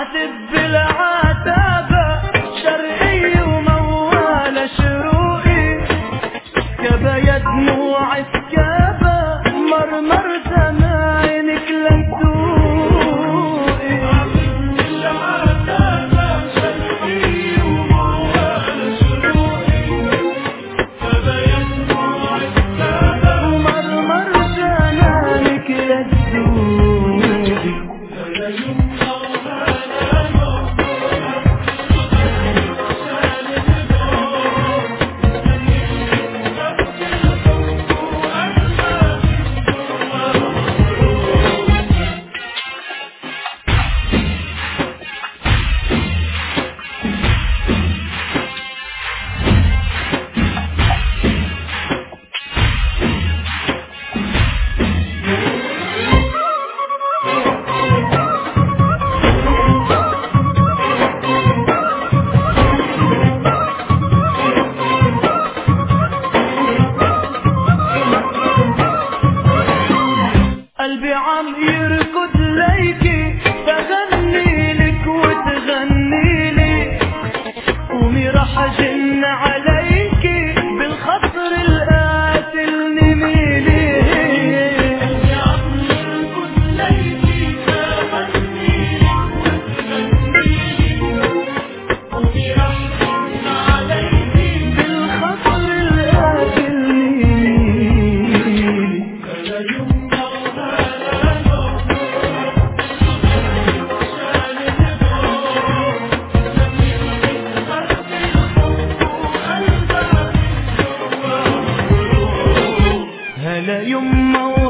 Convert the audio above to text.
عاتب بالعتابة، شرقي وموال شروقي، كبايا دموع سكابة مرمر زماينك لتدوقي. عاتب بالعتابة، شرقي وموال شروقي، كبايا دموع سكابة مرمر زماينك لتدوقي. قلبي عم يركض ليكي، بغني لك وتغني لي، قومي رح اجن عليكي بالخطر القاتل نميلي. قلبي عم يركض ليكي، بغني لك وتغني لي، قومي رح اجن عليكي بالخطر القاتل نميلي. هلا يما